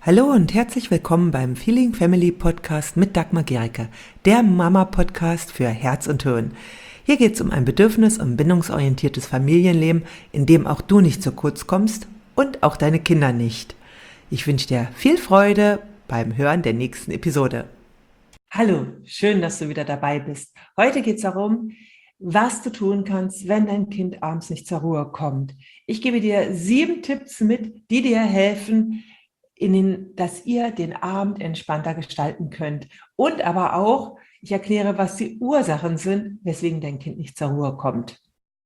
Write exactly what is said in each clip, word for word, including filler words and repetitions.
Hallo und herzlich willkommen beim Feeling Family Podcast mit Dagmar Gericke, der Mama-Podcast für Herz und Hirn. Hier geht es um ein bedürfnis- und bindungsorientiertes Familienleben, in dem auch du nicht zu kurz kommst und auch deine Kinder nicht. Ich wünsche dir viel Freude beim Hören der nächsten Episode. Hallo, schön, dass du wieder dabei bist. Heute geht es darum, was du tun kannst, wenn dein Kind abends nicht zur Ruhe kommt. Ich gebe dir sieben Tipps mit, die dir helfen, in den, dass ihr den Abend entspannter gestalten könnt. Und aber auch, ich erkläre, was die Ursachen sind, weswegen dein Kind nicht zur Ruhe kommt.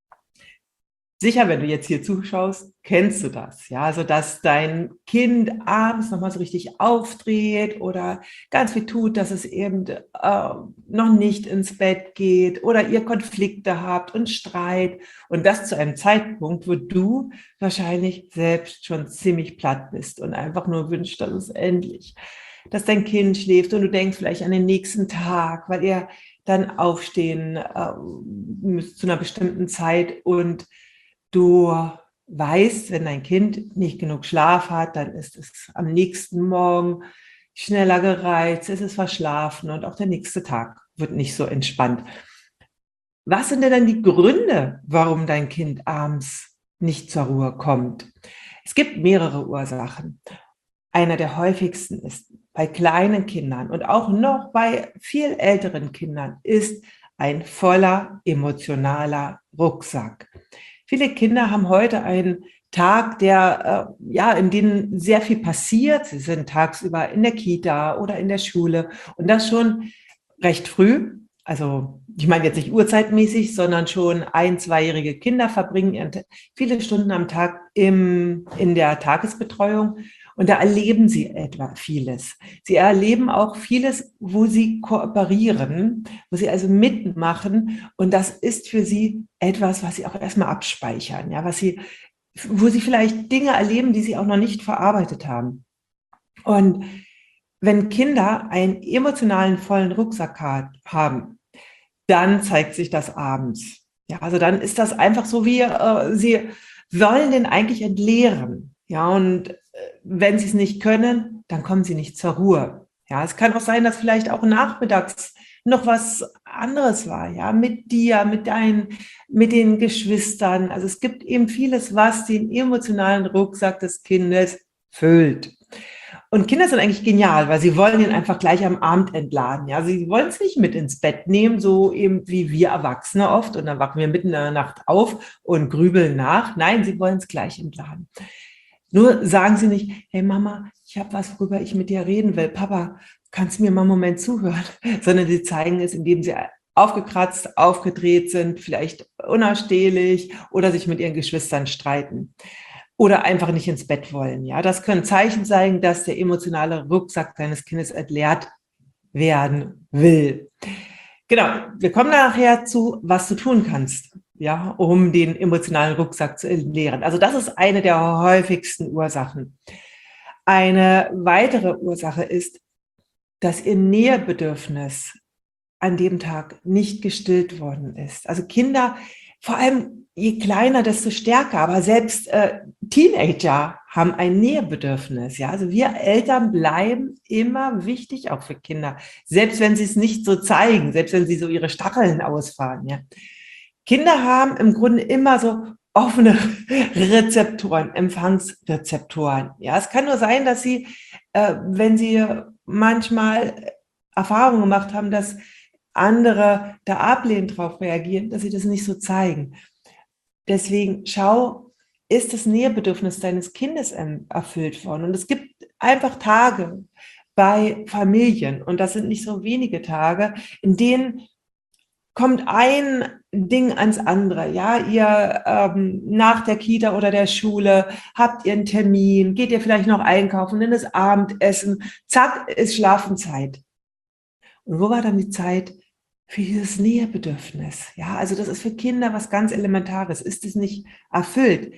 Sicher, wenn du jetzt hier zuschaust, kennst du das, ja, also dass dein Kind abends nochmal so richtig aufdreht oder ganz viel tut, dass es eben äh, noch nicht ins Bett geht oder ihr Konflikte habt und Streit und das zu einem Zeitpunkt, wo du wahrscheinlich selbst schon ziemlich platt bist und einfach nur wünschst, dass es endlich, dass dein Kind schläft und du denkst vielleicht an den nächsten Tag, weil ihr dann aufstehen äh, müsst zu einer bestimmten Zeit und du weißt, wenn dein Kind nicht genug Schlaf hat, dann ist es am nächsten Morgen schneller gereizt, ist es verschlafen und auch der nächste Tag wird nicht so entspannt. Was sind denn dann die Gründe, warum dein Kind abends nicht zur Ruhe kommt? Es gibt mehrere Ursachen. Einer der häufigsten ist bei kleinen Kindern und auch noch bei viel älteren Kindern ist ein voller emotionaler Rucksack. Viele Kinder haben heute einen Tag, der, äh, ja, in dem sehr viel passiert. Sie sind tagsüber in der Kita oder in der Schule und das schon recht früh. Also ich meine jetzt nicht uhrzeitmäßig, sondern schon ein-, zweijährige Kinder verbringen viele Stunden am Tag im, in der Tagesbetreuung. Und da erleben sie etwa vieles. Sie erleben auch vieles, wo sie kooperieren, wo sie also mitmachen. Und das ist für sie etwas, was sie auch erstmal abspeichern, ja, was sie, wo sie vielleicht Dinge erleben, die sie auch noch nicht verarbeitet haben. Und wenn Kinder einen emotionalen vollen Rucksack haben, dann zeigt sich das abends. Ja, also dann ist das einfach so, wie äh, sie wollen den eigentlich entleeren. Ja, und äh, wenn sie es nicht können, dann kommen sie nicht zur Ruhe. Ja, es kann auch sein, dass vielleicht auch nachmittags noch was anderes war, ja, mit dir, mit deinen, mit den Geschwistern. Also es gibt eben vieles, was den emotionalen Rucksack des Kindes füllt. Und Kinder sind eigentlich genial, weil sie wollen ihn einfach gleich am Abend entladen. Ja, sie wollen es nicht mit ins Bett nehmen, so eben wie wir Erwachsene oft. Und dann wachen wir mitten in der Nacht auf und grübeln nach. Nein, sie wollen es gleich entladen. Nur sagen sie nicht, hey Mama, ich habe was, worüber ich mit dir reden will. Papa, kannst du mir mal einen Moment zuhören? Sondern sie zeigen es, indem sie aufgekratzt, aufgedreht sind, vielleicht unausstehlich oder sich mit ihren Geschwistern streiten. Oder einfach nicht ins Bett wollen. Ja, das können Zeichen sein, dass der emotionale Rucksack deines Kindes entleert werden will. Genau, wir kommen nachher zu, was du tun kannst, ja, um den emotionalen Rucksack zu entleeren. Also das ist eine der häufigsten Ursachen. Eine weitere Ursache ist, dass ihr Nähebedürfnis an dem Tag nicht gestillt worden ist. Also Kinder, vor allem je kleiner, desto stärker, aber selbst äh, Teenager haben ein Nähebedürfnis. Ja, also wir Eltern bleiben immer wichtig, auch für Kinder, selbst wenn sie es nicht so zeigen, selbst wenn sie so ihre Stacheln ausfahren. Ja, Kinder haben im Grunde immer so offene Rezeptoren, Empfangsrezeptoren. Ja, es kann nur sein, dass sie, äh, wenn sie manchmal Erfahrungen gemacht haben, dass andere da ablehnend drauf reagieren, dass sie das nicht so zeigen. Deswegen schau, ist das Nähebedürfnis deines Kindes erfüllt worden? Und es gibt einfach Tage bei Familien, und das sind nicht so wenige Tage, in denen kommt ein Ding ans andere. Ja, ihr ähm, nach der Kita oder der Schule habt ihr einen Termin, geht ihr vielleicht noch einkaufen, dann ist Abendessen, zack, ist Schlafenszeit. Und wo war dann die Zeit für dieses Nähebedürfnis? Ja, also das ist für Kinder was ganz Elementares. Ist es nicht erfüllt,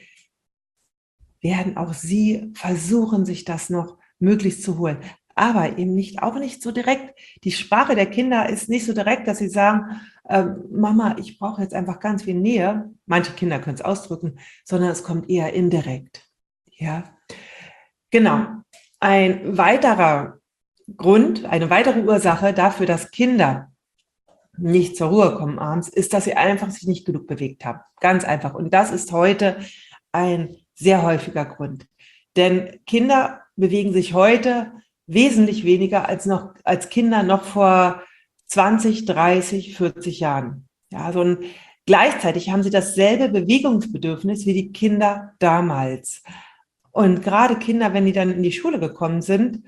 werden auch sie versuchen, sich das noch möglichst zu holen. Aber eben nicht, auch nicht so direkt. Die Sprache der Kinder ist nicht so direkt, dass sie sagen, ähm, Mama, ich brauche jetzt einfach ganz viel Nähe. Manche Kinder können es ausdrücken, sondern es kommt eher indirekt. Ja, genau. Ein weiterer Grund, eine weitere Ursache dafür, dass Kinder nicht zur Ruhe kommen abends, ist, dass sie einfach sich nicht genug bewegt haben. Ganz einfach. Und das ist heute ein sehr häufiger Grund. Denn Kinder bewegen sich heute wesentlich weniger als noch, als Kinder noch vor zwanzig, dreißig, vierzig Jahren. Ja, so ein, gleichzeitig haben sie dasselbe Bewegungsbedürfnis wie die Kinder damals. Und gerade Kinder, wenn die dann in die Schule gekommen sind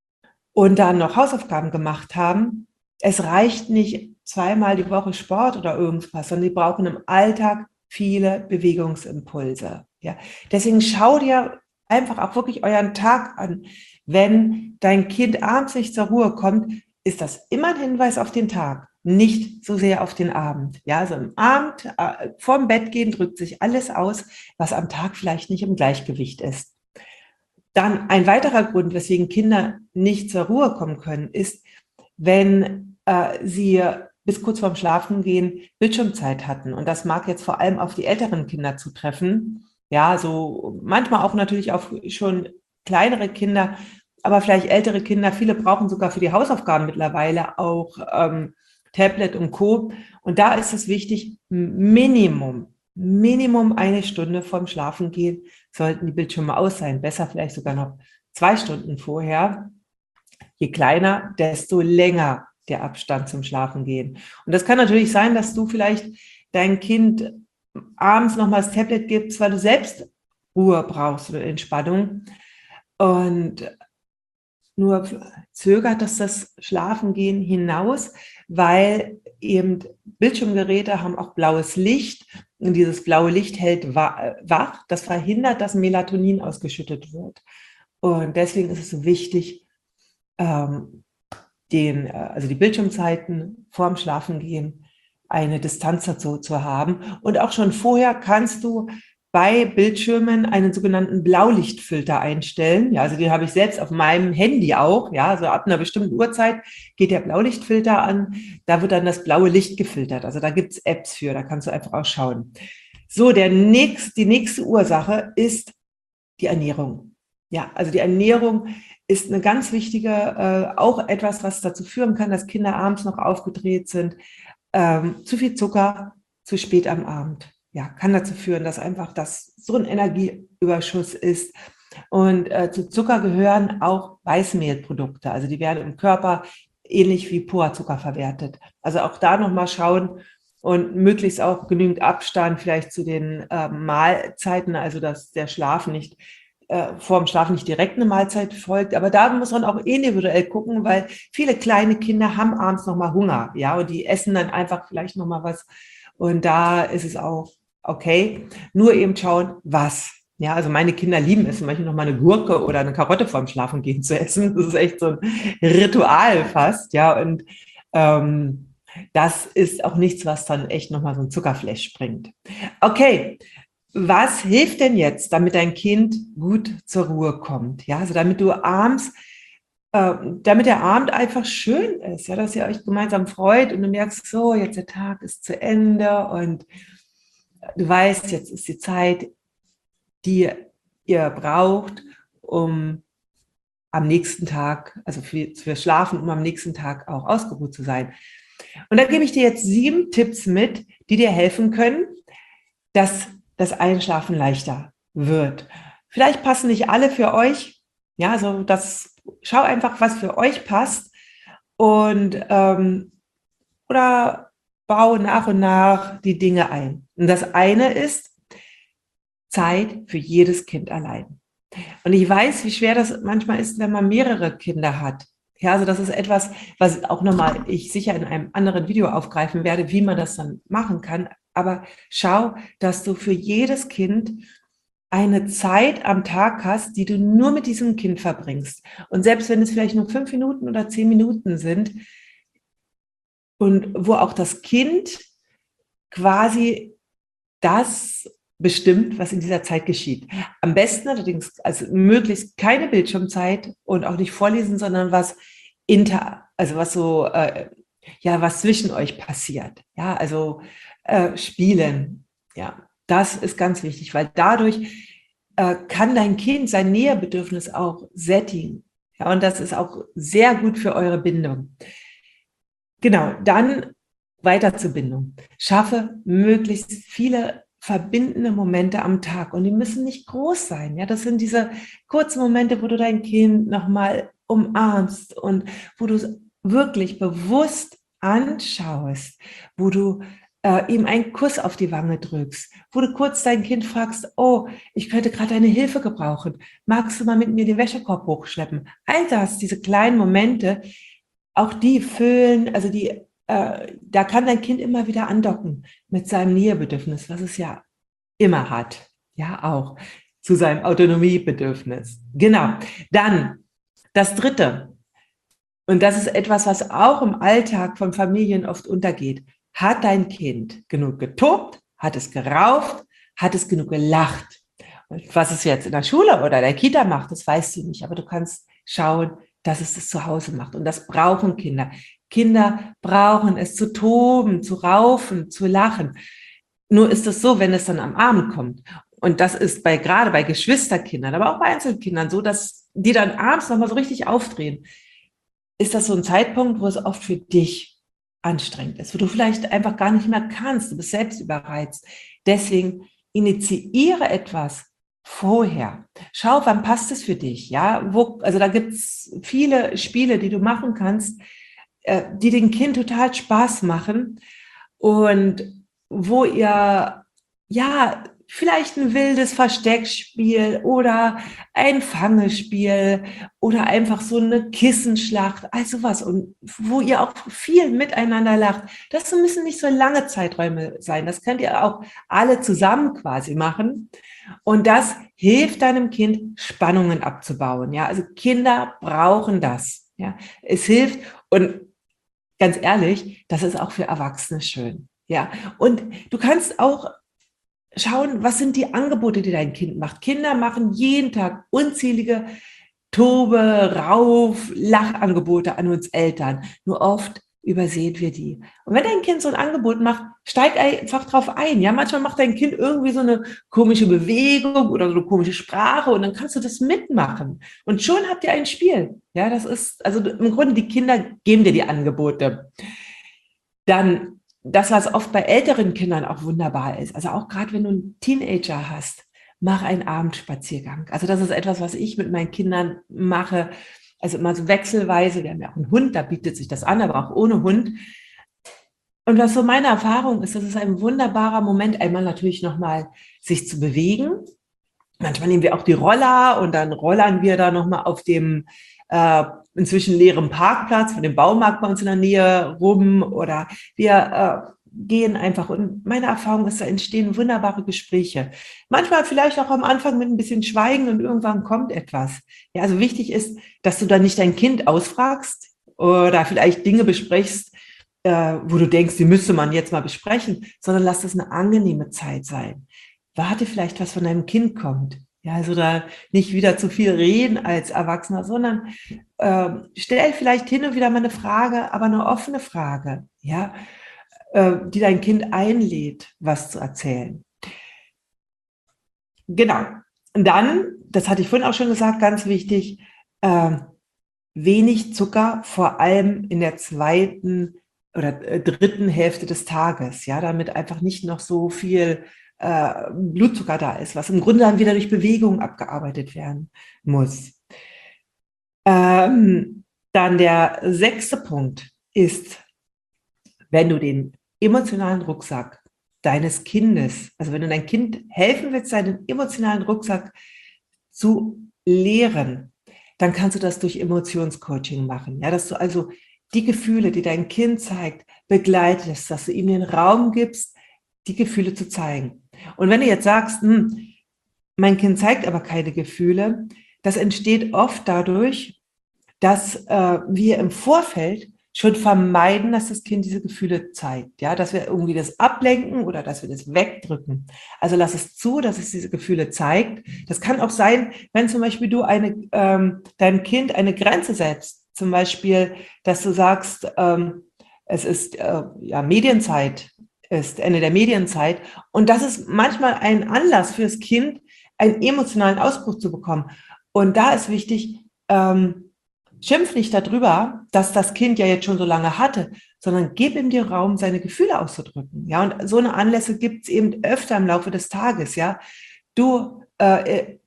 und dann noch Hausaufgaben gemacht haben, es reicht nicht zweimal die Woche Sport oder irgendwas, sondern die brauchen im Alltag viele Bewegungsimpulse. Ja, deswegen schau dir einfach auch wirklich euren Tag an. Wenn dein Kind abends nicht zur Ruhe kommt, ist das immer ein Hinweis auf den Tag, nicht so sehr auf den Abend. Ja, also am Abend, äh, vorm Bett gehen, drückt sich alles aus, was am Tag vielleicht nicht im Gleichgewicht ist. Dann ein weiterer Grund, weswegen Kinder nicht zur Ruhe kommen können, ist, wenn äh, sie bis kurz vorm Schlafengehen Bildschirmzeit hatten. Und das mag jetzt vor allem auf die älteren Kinder zutreffen. Ja, so manchmal auch natürlich auf schon kleinere Kinder, aber vielleicht ältere Kinder. Viele brauchen sogar für die Hausaufgaben mittlerweile auch ähm, Tablet und Co. Und da ist es wichtig, Minimum, Minimum eine Stunde vorm Schlafengehen sollten die Bildschirme aus sein. Besser vielleicht sogar noch zwei Stunden vorher. Je kleiner, desto länger der Abstand zum Schlafengehen. Und das kann natürlich sein, dass du vielleicht dein Kind abends nochmal das Tablet gibst, weil du selbst Ruhe brauchst oder Entspannung. Und nur zögert das das Schlafengehen hinaus, weil eben Bildschirmgeräte haben auch blaues Licht und dieses blaue Licht hält wach. Das verhindert, dass Melatonin ausgeschüttet wird. Und deswegen ist es so wichtig, ähm, den, also die Bildschirmzeiten vorm Schlafengehen eine Distanz dazu zu haben. Und auch schon vorher kannst du bei Bildschirmen einen sogenannten Blaulichtfilter einstellen. Ja, also den habe ich selbst auf meinem Handy auch. Ja, also ab einer bestimmten Uhrzeit geht der Blaulichtfilter an. Da wird dann das blaue Licht gefiltert. Also da gibt es Apps für, da kannst du einfach auch schauen. So, der nächst, die nächste Ursache ist die Ernährung. Ja, also die Ernährung ist eine ganz wichtige, äh, auch etwas, was dazu führen kann, dass Kinder abends noch aufgedreht sind. Ähm, zu viel Zucker, zu spät am Abend. Ja, kann dazu führen, dass einfach das so ein Energieüberschuss ist. Und äh, zu Zucker gehören auch Weißmehlprodukte. Also die werden im Körper ähnlich wie Puderzucker verwertet. Also auch da nochmal schauen und möglichst auch genügend Abstand vielleicht zu den äh, Mahlzeiten, also dass der Schlaf nicht äh, vor dem Schlafen nicht direkt eine Mahlzeit folgt. Aber da muss man auch individuell gucken, weil viele kleine Kinder haben abends nochmal Hunger. Ja, und die essen dann einfach vielleicht nochmal was. Und da ist es auch okay. Nur eben schauen, was. Ja, also meine Kinder lieben es, manchmal noch mal eine Gurke oder eine Karotte vorm Schlafengehen zu essen. Das ist echt so ein Ritual fast, ja. Und ähm, das ist auch nichts, was dann echt noch mal so ein Zuckerflash bringt. Okay, was hilft denn jetzt, damit dein Kind gut zur Ruhe kommt? Ja, also damit du abends, äh, damit der Abend einfach schön ist, ja, dass ihr euch gemeinsam freut und du merkst, so, jetzt der Tag ist zu Ende und du weißt, jetzt ist die Zeit, die ihr braucht, um am nächsten Tag, also für, für Schlafen, um am nächsten Tag auch ausgeruht zu sein. Und da gebe ich dir jetzt sieben Tipps mit, die dir helfen können, dass das Einschlafen leichter wird. Vielleicht passen nicht alle für euch. Ja, also das, schau einfach, was für euch passt und ähm, oder baue nach und nach die Dinge ein. Und das eine ist Zeit für jedes Kind allein. Und ich weiß, wie schwer das manchmal ist, wenn man mehrere Kinder hat. Ja, also das ist etwas, was auch nochmal ich sicher in einem anderen Video aufgreifen werde, wie man das dann machen kann. Aber schau, dass du für jedes Kind eine Zeit am Tag hast, die du nur mit diesem Kind verbringst. Und selbst wenn es vielleicht nur fünf Minuten oder zehn Minuten sind und wo auch das Kind quasi das bestimmt, was in dieser Zeit geschieht. Am besten allerdings, also möglichst keine Bildschirmzeit und auch nicht vorlesen, sondern was inter, also was so, äh, ja, was zwischen euch passiert. Ja, also äh, spielen. Ja, das ist ganz wichtig, weil dadurch äh, kann dein Kind sein Nähebedürfnis auch sättigen. Ja, und das ist auch sehr gut für eure Bindung. Genau, dann weiter zur Bindung. Schaffe möglichst viele verbindende Momente am Tag und die müssen nicht groß sein. Ja, das sind diese kurzen Momente, wo du dein Kind nochmal umarmst und wo du es wirklich bewusst anschaust, wo du äh, ihm einen Kuss auf die Wange drückst, wo du kurz dein Kind fragst, oh, ich könnte gerade deine Hilfe gebrauchen. Magst du mal mit mir den Wäschekorb hochschleppen? All das, diese kleinen Momente, auch die füllen, also die, äh, da kann dein Kind immer wieder andocken mit seinem Nähebedürfnis, was es ja immer hat. Ja, auch zu seinem Autonomiebedürfnis. Genau. Dann das Dritte. Und das ist etwas, was auch im Alltag von Familien oft untergeht. Hat dein Kind genug getobt? Hat es gerauft? Hat es genug gelacht? Und was es jetzt in der Schule oder der Kita macht, das weißt du nicht. Aber du kannst schauen, dass es das zu Hause macht. Und das brauchen Kinder. Kinder brauchen es zu toben, zu raufen, zu lachen. Nur ist es so, wenn es dann am Abend kommt. Und das ist bei, gerade bei Geschwisterkindern, aber auch bei Einzelkindern so, dass die dann abends nochmal so richtig aufdrehen, ist das so ein Zeitpunkt, wo es oft für dich anstrengend ist, wo du vielleicht einfach gar nicht mehr kannst, du bist selbst überreizt. Deswegen initiiere etwas vorher. Schau, wann passt es für dich? Ja, wo, also da gibt es viele Spiele, die du machen kannst, äh, die dem Kind total Spaß machen und wo ihr ja vielleicht ein wildes Versteckspiel oder ein Fangespiel oder einfach so eine Kissenschlacht, also was, und wo ihr auch viel miteinander lacht. Das müssen nicht so lange Zeiträume sein. Das könnt ihr auch alle zusammen quasi machen. Und das hilft deinem Kind, Spannungen abzubauen. Ja, also Kinder brauchen das. Ja, es hilft, und ganz ehrlich, das ist auch für Erwachsene schön. Ja, und du kannst auch schauen, was sind die Angebote, die dein Kind macht. Kinder machen jeden Tag unzählige Tobe-, Rauf-, Lachangebote an uns Eltern. Nur oft übersehen wir die. Und wenn dein Kind so ein Angebot macht, steig einfach drauf ein. Ja, manchmal macht dein Kind irgendwie so eine komische Bewegung oder so eine komische Sprache und dann kannst du das mitmachen. Und schon habt ihr ein Spiel. Ja, das ist, also im Grunde, die Kinder geben dir die Angebote. Dann das, was oft bei älteren Kindern auch wunderbar ist, also auch gerade wenn du einen Teenager hast, mach einen Abendspaziergang. Also das ist etwas, was ich mit meinen Kindern mache, also immer so wechselweise. Wir haben ja auch einen Hund, da bietet sich das an, aber auch ohne Hund. Und was so meine Erfahrung ist, das ist ein wunderbarer Moment, einmal natürlich nochmal sich zu bewegen. Manchmal nehmen wir auch die Roller und dann rollern wir da nochmal auf dem äh, inzwischen leeren Parkplatz von dem Baumarkt bei uns in der Nähe rum, oder wir äh, gehen einfach, und meine Erfahrung ist, da entstehen wunderbare Gespräche. Manchmal vielleicht auch am Anfang mit ein bisschen Schweigen und irgendwann kommt etwas. Ja, also wichtig ist, dass du dann nicht dein Kind ausfragst oder vielleicht Dinge besprichst, äh, wo du denkst, die müsste man jetzt mal besprechen, sondern lass das eine angenehme Zeit sein. Warte vielleicht, was von deinem Kind kommt. Ja, also da nicht wieder zu viel reden als Erwachsener, sondern äh, stell vielleicht hin und wieder mal eine Frage, aber eine offene Frage, ja, äh, die dein Kind einlädt, was zu erzählen. Genau. Und dann, das hatte ich vorhin auch schon gesagt, ganz wichtig, äh, wenig Zucker, vor allem in der zweiten oder dritten Hälfte des Tages, ja, damit einfach nicht noch so viel äh, Blutzucker da ist, was im Grunde dann wieder durch Bewegung abgearbeitet werden muss. Ähm, dann der sechste Punkt ist, wenn du den emotionalen Rucksack deines Kindes, also wenn du dein Kind helfen willst, seinen emotionalen Rucksack zu leeren, dann kannst du das durch Emotionscoaching machen. Ja, dass du also die Gefühle, die dein Kind zeigt, begleitest, dass du ihm den Raum gibst, die Gefühle zu zeigen. Und wenn du jetzt sagst, hm, mein Kind zeigt aber keine Gefühle, das entsteht oft dadurch, dass äh, wir im Vorfeld schon vermeiden, dass das Kind diese Gefühle zeigt, ja, dass wir irgendwie das ablenken oder dass wir das wegdrücken. Also lass es zu, dass es diese Gefühle zeigt. Das kann auch sein, wenn zum Beispiel du eine, ähm, deinem Kind eine Grenze setzt, zum Beispiel, dass du sagst, ähm, es ist äh, ja Medienzeit, ist Ende der Medienzeit, und das ist manchmal ein Anlass fürs Kind, einen emotionalen Ausbruch zu bekommen. Und da ist wichtig, ähm, schimpf nicht darüber, dass das Kind ja jetzt schon so lange hatte, sondern gib ihm den Raum, seine Gefühle auszudrücken. Ja, und so eine Anlässe gibt es eben öfter im Laufe des Tages. Ja, du, äh,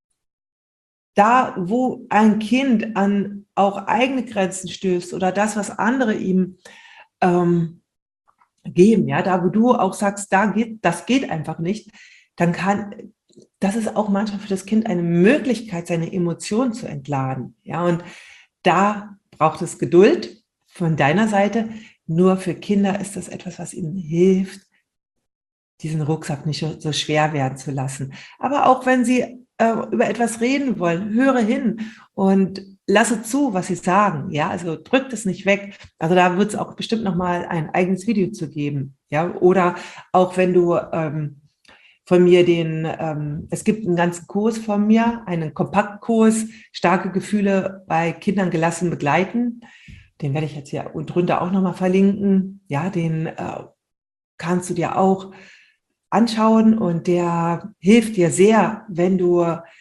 da, wo ein Kind an auch eigene Grenzen stößt oder das, was andere ihm ähm, geben, ja, da, wo du auch sagst, da geht, das geht einfach nicht, dann kann, das ist auch manchmal für das Kind eine Möglichkeit, seine Emotionen zu entladen. Ja, und da braucht es Geduld von deiner Seite. Nur für Kinder ist das etwas, was ihnen hilft, diesen Rucksack nicht so schwer werden zu lassen. Aber auch wenn sie äh, über etwas reden wollen, höre hin und lasse zu, was sie sagen. Ja, also drückt es nicht weg. Also da wird es auch bestimmt noch mal ein eigenes Video zu geben. Ja, oder auch wenn du ähm, von mir den, ähm, es gibt einen ganzen Kurs von mir, einen Kompaktkurs, starke Gefühle bei Kindern gelassen begleiten. Den werde ich jetzt hier drunter auch nochmal verlinken. Ja, den äh, kannst du dir auch anschauen und der hilft dir sehr, wenn du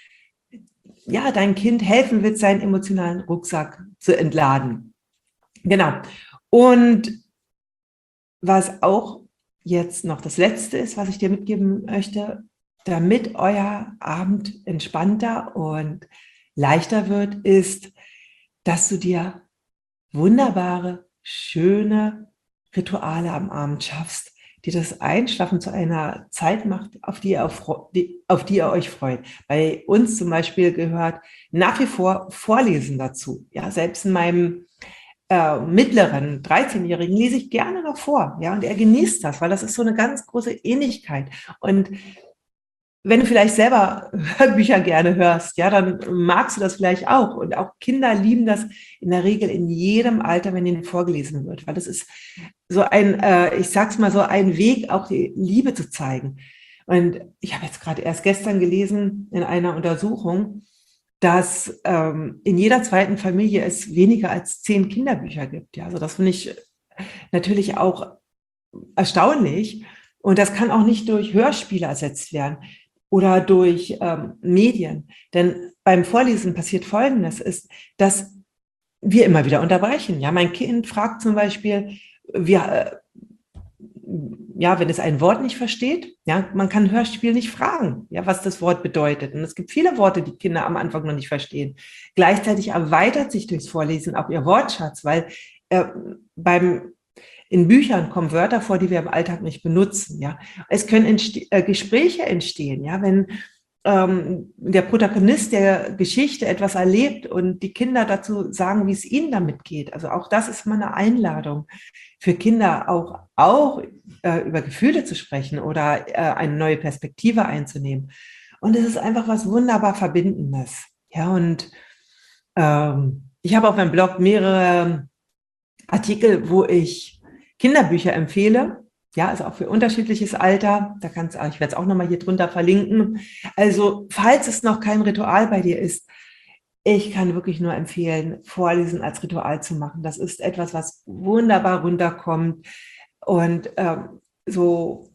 ja dein Kind helfen willst, seinen emotionalen Rucksack zu entladen. Genau. Und was auch jetzt noch das Letzte ist, was ich dir mitgeben möchte, damit euer Abend entspannter und leichter wird, ist, dass du dir wunderbare, schöne Rituale am Abend schaffst, die das Einschlafen zu einer Zeit macht, auf die ihr, auf, auf die ihr euch freut. Bei uns zum Beispiel gehört nach wie vor Vorlesen dazu. Ja, selbst in meinem äh, mittleren dreizehnjährigen lese ich gerne noch vor. Ja, und er genießt das, weil das ist so eine ganz große Ähnlichkeit. Und wenn du vielleicht selber Hörbücher gerne hörst, ja, dann magst du das vielleicht auch. Und auch Kinder lieben das in der Regel in jedem Alter, wenn ihnen vorgelesen wird, weil das ist so ein, äh, ich sag's mal so, ein Weg, auch die Liebe zu zeigen. Und ich habe jetzt gerade erst gestern gelesen in einer Untersuchung, dass ähm, in jeder zweiten Familie es weniger als zehn Kinderbücher gibt. Ja, also das finde ich natürlich auch erstaunlich. Und das kann auch nicht durch Hörspiele ersetzt werden oder durch ähm, Medien. Denn beim Vorlesen passiert Folgendes, ist, dass wir immer wieder unterbrechen. Ja, mein Kind fragt zum Beispiel, wir, äh, ja, wenn es ein Wort nicht versteht, ja, man kann Hörspiel nicht fragen, ja, was das Wort bedeutet. Und es gibt viele Worte, die Kinder am Anfang noch nicht verstehen. Gleichzeitig erweitert sich durchs Vorlesen auch ihr Wortschatz, weil äh, beim in Büchern kommen Wörter vor, die wir im Alltag nicht benutzen. Ja, es können entste- äh, Gespräche entstehen. Ja, wenn ähm, der Protagonist der Geschichte etwas erlebt und die Kinder dazu sagen, wie es ihnen damit geht. Also auch das ist mal eine Einladung für Kinder, auch auch äh, über Gefühle zu sprechen oder äh, eine neue Perspektive einzunehmen. Und es ist einfach was wunderbar Verbindendes. Ja, und ähm, ich habe auf meinem Blog mehrere Artikel, wo ich Kinderbücher empfehle, ja, also auch für unterschiedliches Alter. Da kannst, ich werde es auch nochmal hier drunter verlinken. Also, falls es noch kein Ritual bei dir ist, ich kann wirklich nur empfehlen, Vorlesen als Ritual zu machen. Das ist etwas, was wunderbar runterkommt und ähm, so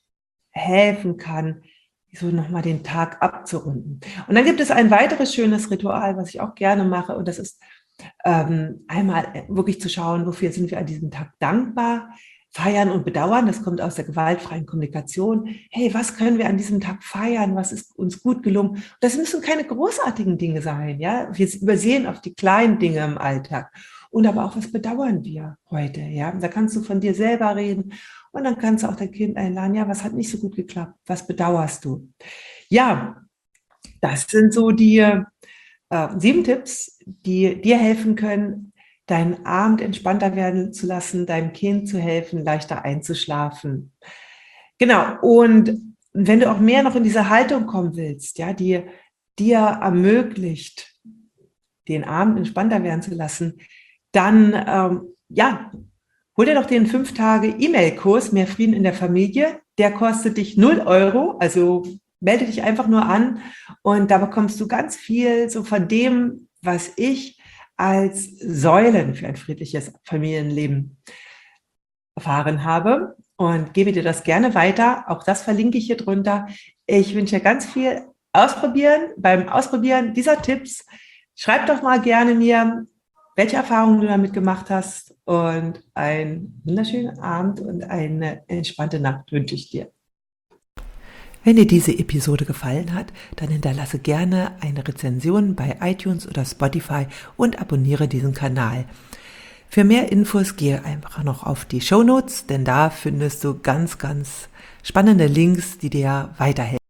helfen kann, so nochmal den Tag abzurunden. Und dann gibt es ein weiteres schönes Ritual, was ich auch gerne mache, und das ist ähm, einmal wirklich zu schauen, wofür sind wir an diesem Tag dankbar, feiern und bedauern. Das kommt aus der gewaltfreien Kommunikation. Hey, was können wir an diesem Tag feiern? Was ist uns gut gelungen? Das müssen keine großartigen Dinge sein. Ja, wir übersehen auf die kleinen Dinge im Alltag. Und aber auch, was bedauern wir heute? Ja, da kannst du von dir selber reden und dann kannst du auch dein Kind einladen. Ja, was hat nicht so gut geklappt? Was bedauerst du? Ja, das sind so die äh, sieben Tipps, die dir helfen können, deinen Abend entspannter werden zu lassen, deinem Kind zu helfen, leichter einzuschlafen. Genau. Und wenn du auch mehr noch in diese Haltung kommen willst, ja, die dir ermöglicht, den Abend entspannter werden zu lassen, dann, ähm, ja, hol dir doch den fünf Tage E-Mail-Kurs Mehr Frieden in der Familie. Der kostet dich null Euro, also melde dich einfach nur an und da bekommst du ganz viel so von dem, was ich als Säulen für ein friedliches Familienleben erfahren habe, und gebe dir das gerne weiter. Auch das verlinke ich hier drunter. Ich wünsche dir ganz viel ausprobieren, beim Ausprobieren dieser Tipps, schreib doch mal gerne mir, welche Erfahrungen du damit gemacht hast, und einen wunderschönen Abend und eine entspannte Nacht wünsche ich dir. Wenn dir diese Episode gefallen hat, dann hinterlasse gerne eine Rezension bei iTunes oder Spotify und abonniere diesen Kanal. Für mehr Infos gehe einfach noch auf die Shownotes, denn da findest du ganz, ganz spannende Links, die dir weiterhelfen.